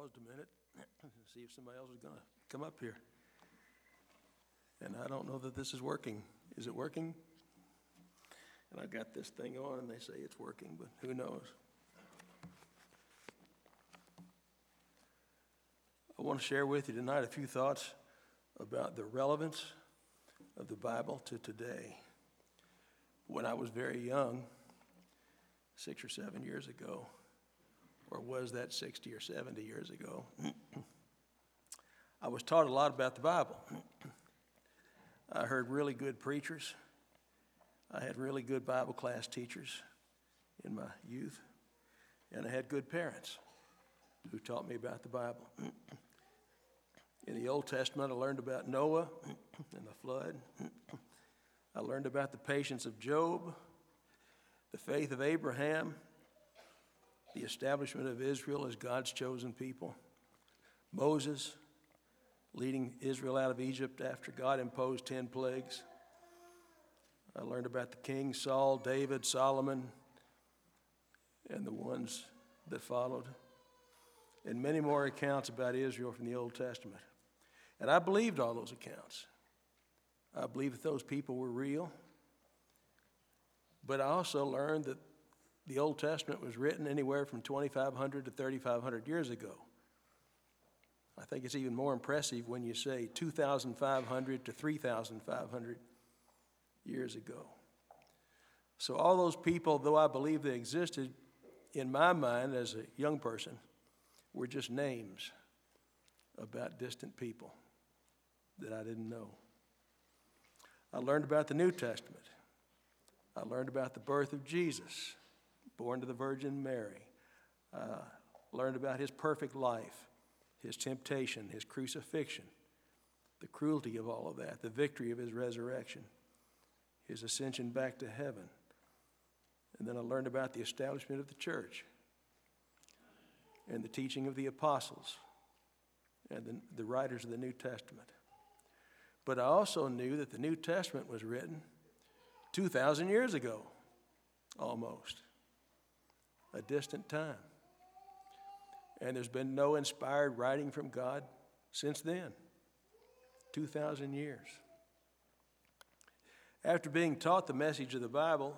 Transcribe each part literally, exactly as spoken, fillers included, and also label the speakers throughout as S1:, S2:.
S1: paused a minute to see if somebody else was going to come up here. And I don't know that this is working. Is it working? And I got this thing on and they say it's working, but who knows? I want to share with you tonight a few thoughts about the relevance of the Bible to today. When I was very young, six or seven years ago, or was that sixty or seventy years ago, I was taught a lot about the Bible. I heard really good preachers. I had really good Bible class teachers in my youth, and I had good parents who taught me about the Bible. In the Old Testament, I learned about Noah and the flood. I learned about the patience of Job, the faith of Abraham, the establishment of Israel as God's chosen people, Moses leading Israel out of Egypt after God imposed ten plagues. I learned about the kings, Saul, David, Solomon, and the ones that followed, and many more accounts about Israel from the Old Testament. And I believed all those accounts. I believed that those people were real. But I also learned that the Old Testament was written anywhere from twenty-five hundred to thirty-five hundred years ago. I think it's even more impressive when you say two thousand five hundred to three thousand five hundred years ago. So all those people, though I believe they existed, in my mind as a young person, were just names about distant people that I didn't know. I learned about the New Testament. I learned about the birth of Jesus, born to the Virgin Mary. Uh, learned about his perfect life, his temptation, his crucifixion, the cruelty of all of that, the victory of his resurrection, his ascension back to heaven. And then I learned about the establishment of the church and the teaching of the apostles and the, the writers of the New Testament. But I also knew that the New Testament was written two thousand years ago, almost, a distant time. And there's been no inspired writing from God since then, two thousand years. After being taught the message of the Bible,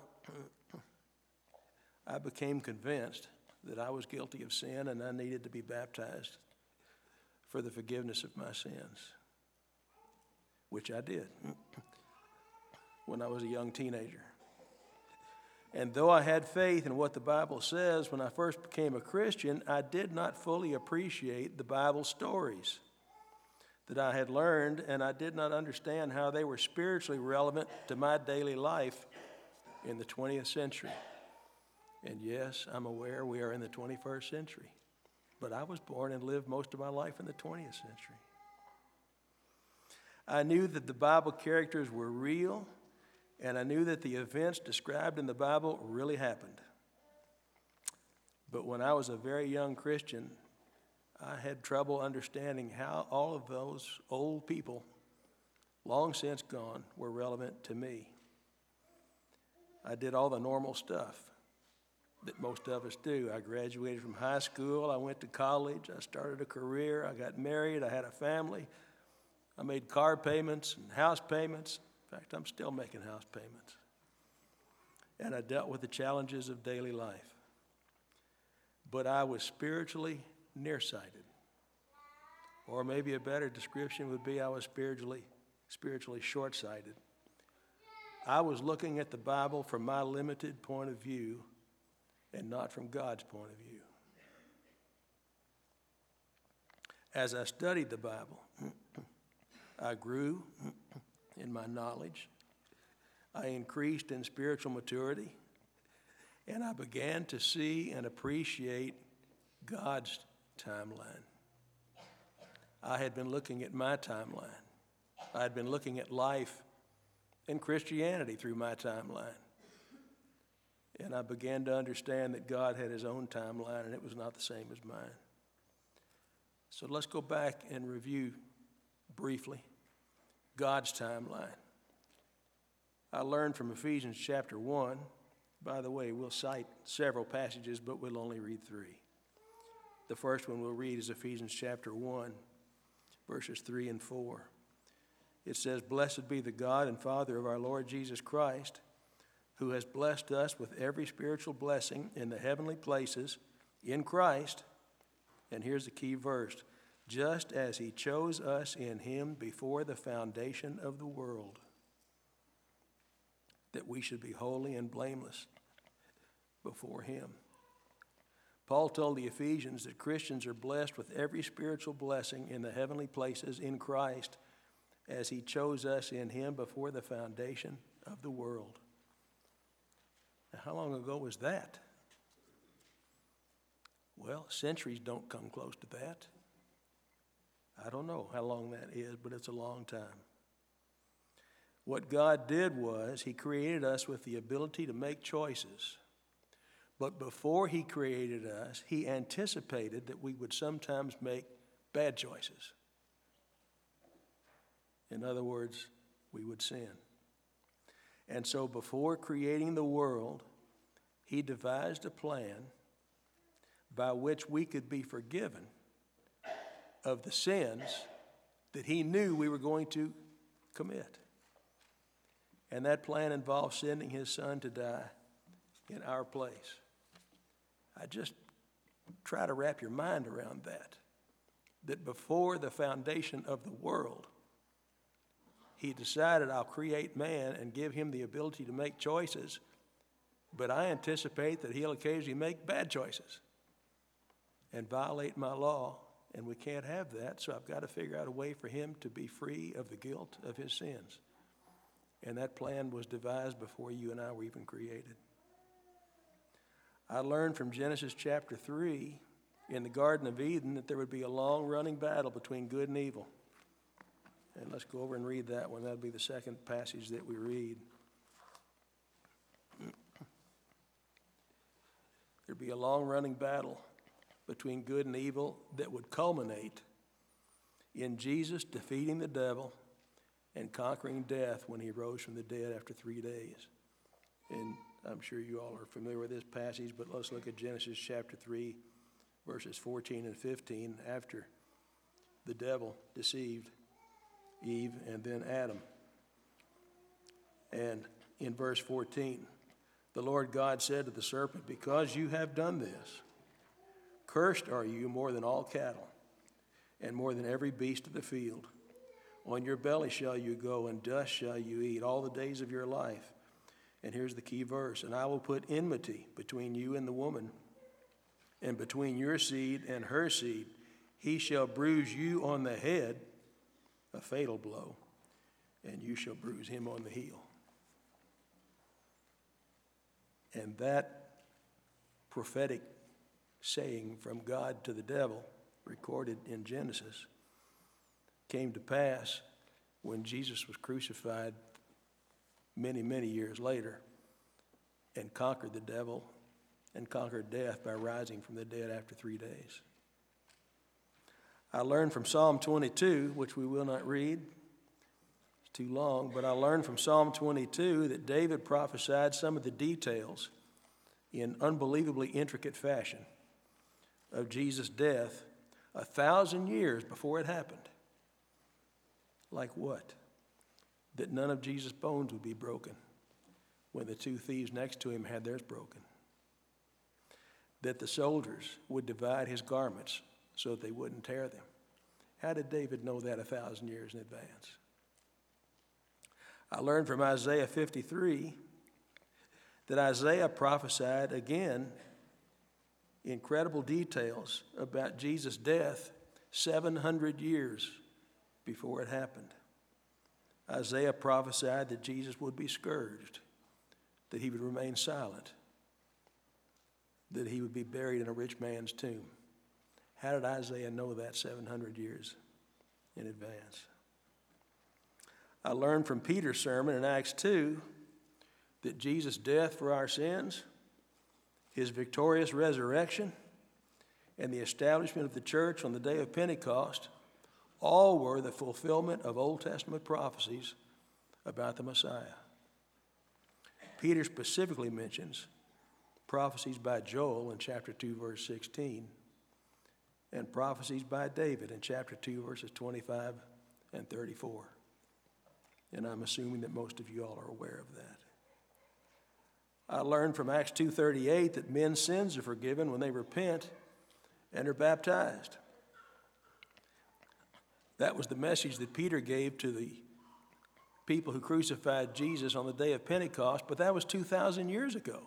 S1: I became convinced that I was guilty of sin and I needed to be baptized for the forgiveness of my sins, which I did when I was a young teenager. And though I had faith in what the Bible says, when I first became a Christian, I did not fully appreciate the Bible stories that I had learned, and I did not understand how they were spiritually relevant to my daily life in the twentieth century. And yes, I'm aware we are in the twenty-first century, but I was born and lived most of my life in the twentieth century. I knew that the Bible characters were real, and I knew that the events described in the Bible really happened. But when I was a very young Christian, I had trouble understanding how all of those old people, long since gone, were relevant to me. I did all the normal stuff that most of us do. I graduated from high school, I went to college, I started a career, I got married, I had a family, I made car payments and house payments. In fact, I'm still making house payments. And I dealt with the challenges of daily life. But I was spiritually nearsighted. Or maybe a better description would be I was spiritually, spiritually short-sighted. I was looking at the Bible from my limited point of view and not from God's point of view. As I studied the Bible, I grew in my knowledge. I increased in spiritual maturity, and I began to see and appreciate God's timeline. I had been looking at my timeline. I had been looking at life and Christianity through my timeline. And I began to understand that God had his own timeline, and it was not the same as mine. So let's go back and review briefly God's timeline. I learned from Ephesians chapter one. By the way, we'll cite several passages, but we'll only read three. The first one we'll read is Ephesians chapter one, verses three and four. It says, "Blessed be the God and Father of our Lord Jesus Christ, who has blessed us with every spiritual blessing in the heavenly places in Christ." And here's the key verse: "Just as he chose us in him before the foundation of the world, that we should be holy and blameless before him." Paul told the Ephesians that Christians are blessed with every spiritual blessing in the heavenly places in Christ, as he chose us in him before the foundation of the world. Now, how long ago was that? Well, centuries don't come close to that. I don't know how long that is, but it's a long time. What God did was he created us with the ability to make choices. But before he created us, he anticipated that we would sometimes make bad choices. In other words, we would sin. And so before creating the world, he devised a plan by which we could be forgiven of the sins that he knew we were going to commit. And that plan involved sending his son to die in our place. I just try to wrap your mind around that. That before the foundation of the world, he decided, I'll create man and give him the ability to make choices, but I anticipate that he'll occasionally make bad choices and violate my law, and we can't have that, so I've got to figure out a way for him to be free of the guilt of his sins. And that plan was devised before you and I were even created. I learned from Genesis chapter three in the Garden of Eden that there would be a long-running battle between good and evil. And let's go over and read that one. That'll be the second passage that we read. There'd be a long-running battle between good and evil that would culminate in Jesus defeating the devil and conquering death when he rose from the dead after three days. And I'm sure you all are familiar with this passage, but let's look at Genesis chapter three, verses fourteen and fifteen, after the devil deceived Eve and then Adam. And in verse fourteen, the Lord God said to the serpent, "Because you have done this, cursed are you more than all cattle, and more than every beast of the field. On your belly shall you go, and dust shall you eat all the days of your life." And here's the key verse: "And I will put enmity between you and the woman, and between your seed and her seed. He shall bruise you on the head," a fatal blow, "and you shall bruise him on the heel." And that prophetic saying from God to the devil, recorded in Genesis, came to pass when Jesus was crucified many, many years later and conquered the devil and conquered death by rising from the dead after three days. I learned from Psalm twenty-two, which we will not read, it's too long, but I learned from Psalm twenty-two that David prophesied some of the details in unbelievably intricate fashion of Jesus' death a thousand years before it happened. Like what? That none of Jesus' bones would be broken when the two thieves next to him had theirs broken. That the soldiers would divide his garments so that they wouldn't tear them. How did David know that a thousand years in advance? I learned from Isaiah fifty-three that Isaiah prophesied again incredible details about Jesus' death seven hundred years before it happened. Isaiah prophesied that Jesus would be scourged, that he would remain silent, that he would be buried in a rich man's tomb. How did Isaiah know that seven hundred years in advance? I learned from Peter's sermon in Acts two that Jesus' death for our sins, his victorious resurrection, and the establishment of the church on the day of Pentecost all were the fulfillment of Old Testament prophecies about the Messiah. Peter specifically mentions prophecies by Joel in chapter two, verse sixteen, and prophecies by David in chapter two, verses twenty-five and thirty-four. And I'm assuming that most of you all are aware of that. I learned from Acts two thirty-eight that men's sins are forgiven when they repent and are baptized. That was the message that Peter gave to the people who crucified Jesus on the day of Pentecost, but that was two thousand years ago.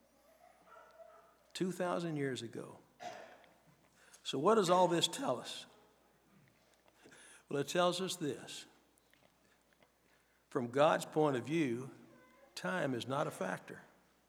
S1: two thousand years ago. So what does all this tell us? Well, it tells us this. From God's point of view, time is not a factor.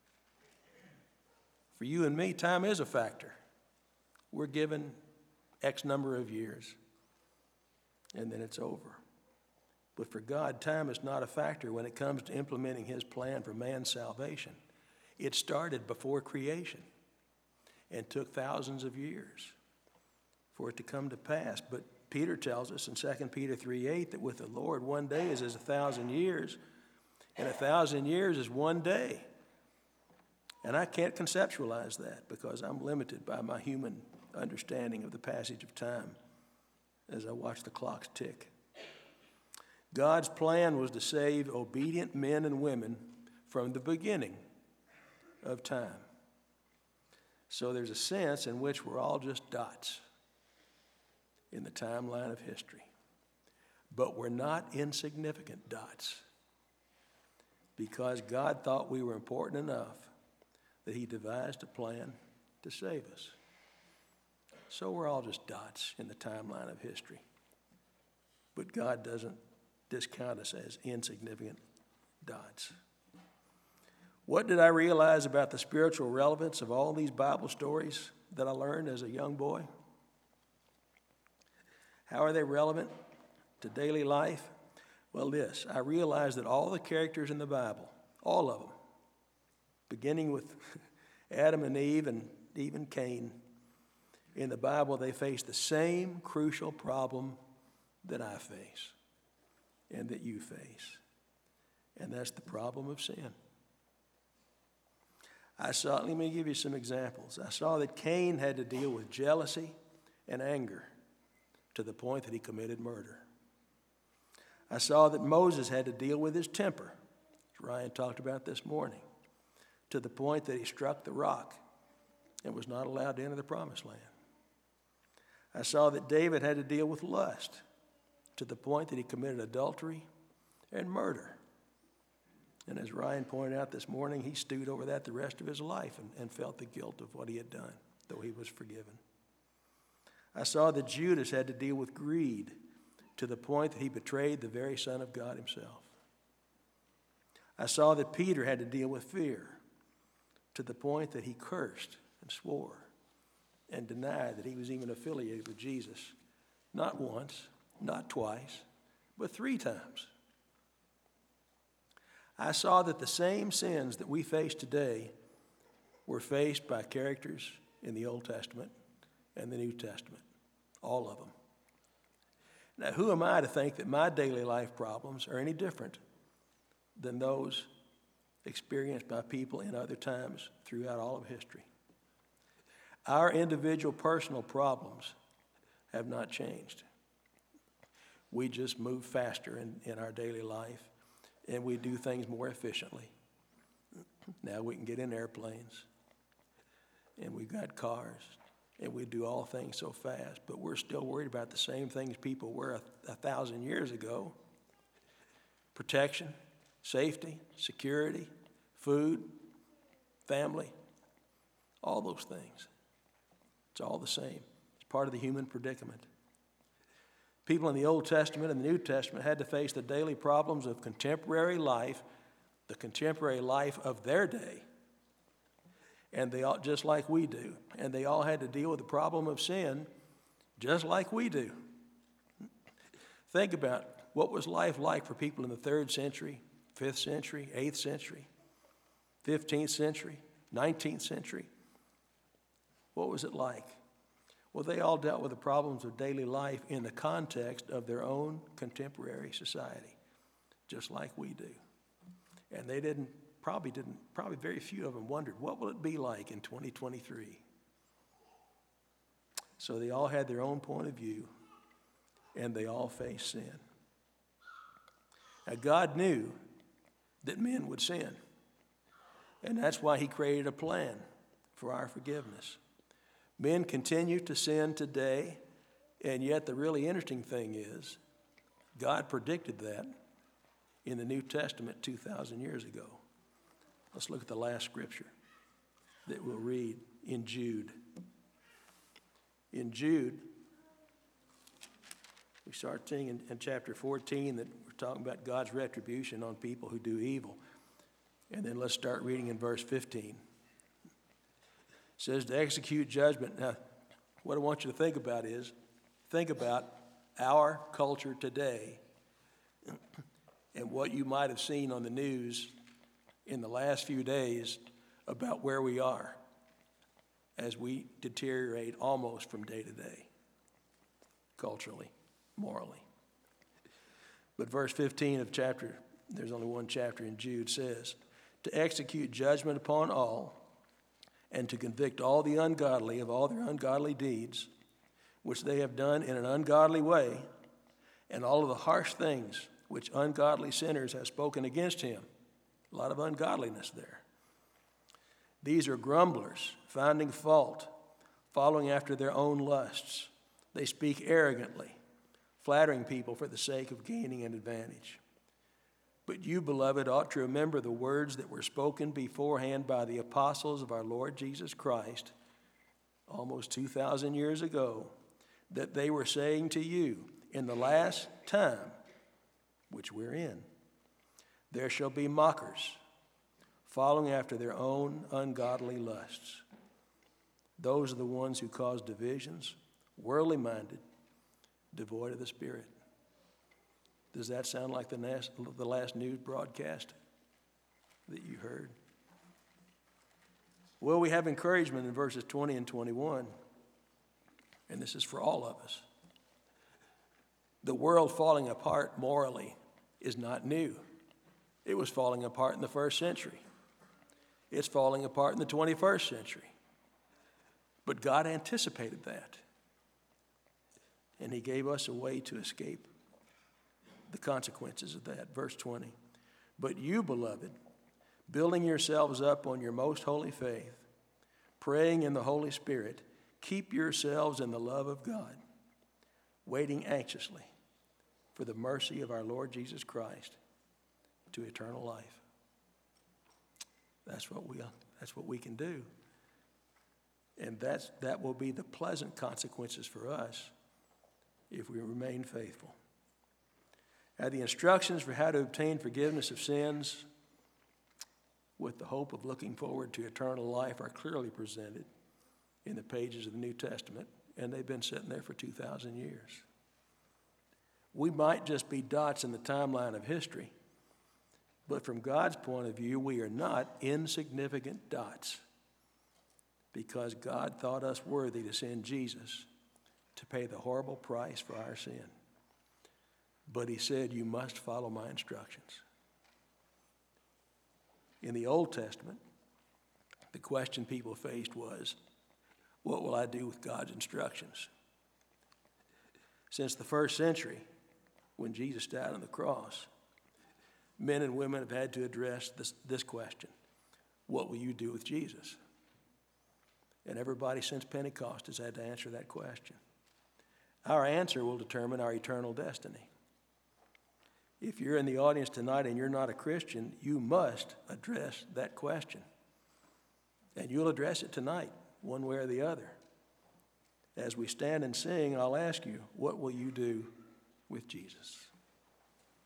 S1: For you and me, time is a factor. We're given X number of years, and then it's over. But for God, time is not a factor when it comes to implementing his plan for man's salvation. It started before creation and took thousands of years for it to come to pass. But Peter tells us in Second Peter three eight that with the Lord one day is as a thousand years, and a thousand years is one day. And I can't conceptualize that because I'm limited by my human understanding of the passage of time as I watch the clocks tick. God's plan was to save obedient men and women from the beginning of time. So there's a sense in which we're all just dots in the timeline of history. But we're not insignificant dots because God thought we were important enough that he devised a plan to save us. So we're all just dots in the timeline of history. But God doesn't discount us as insignificant dots. What did I realize about the spiritual relevance of all these Bible stories that I learned as a young boy? How are they relevant to daily life? Well, this, I realized that all the characters in the Bible, all of them, beginning with Adam and Eve and even Cain, in the Bible, they face the same crucial problem that I face and that you face. And that's the problem of sin. I saw, let me give you some examples. I saw that Cain had to deal with jealousy and anger to the point that he committed murder. I saw that Moses had to deal with his temper, as Ryan talked about this morning, to the point that he struck the rock and was not allowed to enter the promised land. I saw that David had to deal with lust to the point that he committed adultery and murder. And as Ryan pointed out this morning, he stewed over that the rest of his life and, and felt the guilt of what he had done, though he was forgiven. I saw that Judas had to deal with greed to the point that he betrayed the very Son of God himself. I saw that Peter had to deal with fear to the point that he cursed and swore and denied that he was even affiliated with Jesus, not once, not twice, but three times. I saw that the same sins that we face today were faced by characters in the Old Testament and the New Testament, all of them. Now, who am I to think that my daily life problems are any different than those experienced by people in other times throughout all of history? Our individual personal problems have not changed. We just move faster in, in our daily life, and we do things more efficiently. Now we can get in airplanes, and we've got cars, and we do all things so fast, but we're still worried about the same things people were a, a thousand years ago. Protection, safety, security, food, family, all those things. It's all the same. It's part of the human predicament. People in the Old Testament and the New Testament had to face the daily problems of contemporary life, the contemporary life of their day, and they all, just like we do. And they all had to deal with the problem of sin just like we do. Think about what was life like for people in the third century, fifth century, eighth century, fifteenth century, nineteenth century. What was it like? Well, they all dealt with the problems of daily life in the context of their own contemporary society, just like we do. And they didn't, probably didn't, probably very few of them wondered, what will it be like in twenty twenty-three? So they all had their own point of view, and they all faced sin. Now, God knew that men would sin, and that's why he created a plan for our forgiveness. Men continue to sin today, and yet the really interesting thing is God predicted that in the New Testament two thousand years ago. Let's look at the last scripture that we'll read in Jude. In Jude, we start seeing in, in chapter fourteen that we're talking about God's retribution on people who do evil. And then let's start reading in verse fifteen. It says to execute judgment. Now, what I want you to think about is, think about our culture today and what you might have seen on the news in the last few days about where we are as we deteriorate almost from day to day, culturally, morally. But verse fifteen of chapter, there's only one chapter in Jude, says, to execute judgment upon all, and to convict all the ungodly of all their ungodly deeds, which they have done in an ungodly way, and all of the harsh things which ungodly sinners have spoken against him. A lot of ungodliness there. These are grumblers, finding fault, following after their own lusts. They speak arrogantly, flattering people for the sake of gaining an advantage. But you, beloved, ought to remember the words that were spoken beforehand by the apostles of our Lord Jesus Christ, almost two thousand years ago, that they were saying to you, in the last time, which we're in, there shall be mockers, following after their own ungodly lusts. Those are the ones who cause divisions, worldly minded, devoid of the Spirit. Does that sound like the last, the last news broadcast that you heard? Well, we have encouragement in verses twenty and twenty-one, and this is for all of us. The world falling apart morally is not new. It was falling apart in the first century. It's falling apart in the twenty-first century. But God anticipated that, and he gave us a way to escape the consequences of that. Verse twenty, but you, beloved, building yourselves up on your most holy faith, praying in the Holy Spirit, keep yourselves in the love of God, waiting anxiously for the mercy of our Lord Jesus Christ to eternal life. That's what we, that's what we can do. And that's, that will be the pleasant consequences for us if we remain faithful. Now, the instructions for how to obtain forgiveness of sins with the hope of looking forward to eternal life are clearly presented in the pages of the New Testament, and they've been sitting there for two thousand years. We might just be dots in the timeline of history, but from God's point of view, we are not insignificant dots, because God thought us worthy to send Jesus to pay the horrible price for our sin. But he said, you must follow my instructions. In the Old Testament, the question people faced was, what will I do with God's instructions? Since the first century, when Jesus died on the cross, men and women have had to address this, this question. What will you do with Jesus? And everybody since Pentecost has had to answer that question. Our answer will determine our eternal destiny. If you're in the audience tonight and you're not a Christian, you must address that question. And you'll address it tonight, one way or the other. As we stand and sing, I'll ask you, what will you do with Jesus?